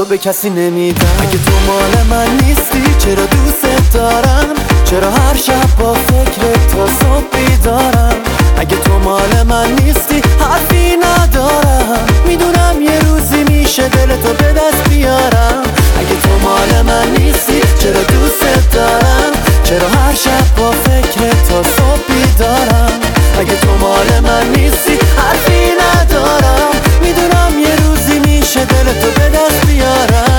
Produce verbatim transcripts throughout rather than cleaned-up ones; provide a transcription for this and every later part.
تو به کسی نمیدم. اگه تو مال من نیستی چرا دوست دارم؟ چرا هر شب با فکرت تا صبح بیدارم؟ اگه تو مال من نیستی حرفی ندارم. میدونم یه روزی میشه دلتو به دست بیارم. اگه تو مال من نیستی چرا دوست دارم؟ چرا هر شب با فکرت تا صبح بیدارم؟ اگه تو مال من نیستی حرفی ندارم. میدونم یه روزی میشه دلتو به دست بیارم.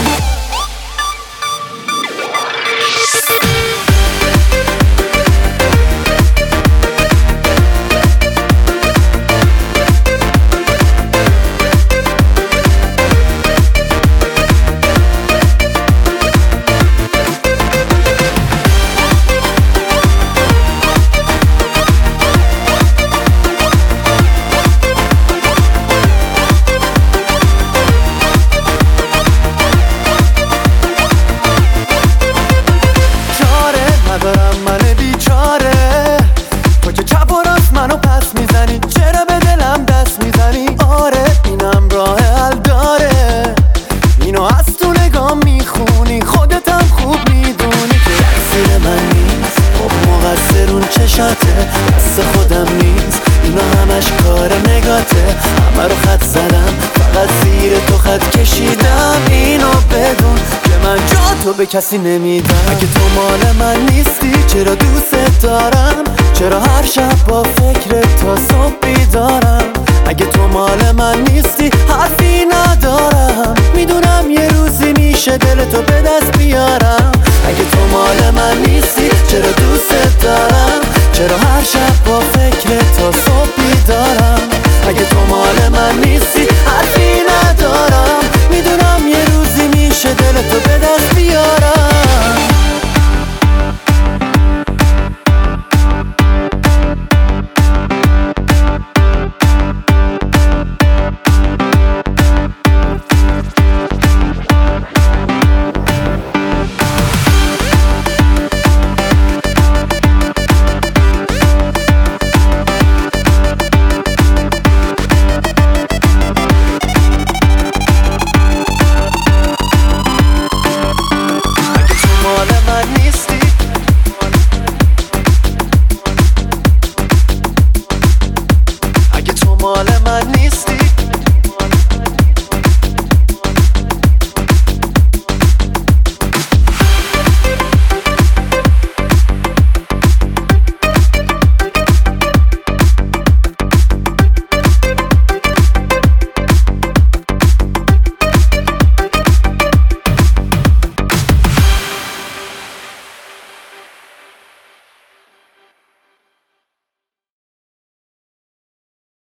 ندارم من بیچاره، تو که چپ و راست منو پس میزنی، چرا به دلم دست میزنی؟ آره اینم راه حل داره، اینو از تو نگاه میخونی، خودتم خوب میدونی که تقصیر من نیست. خب مقصر اون چشاته، دست خودم نیست، اینا همش کار نگاته. همه رو خط زدم فقط زیر تو خط کشیدم. اینو بدون که من جا تو به کسی نمیدم. اگه تو مال من نیستی چرا دوست دارم؟ چرا هر شب با فکرت تا صبح بیدارم؟ اگه تو مال من نیستی حرفی ندارم. میدونم یه روزی میشه دلتو به دست بیارم. اگه تو مال من نیستی چرا دوست دارم؟ چرا هر شب با فکرت تا صبح بیدارم؟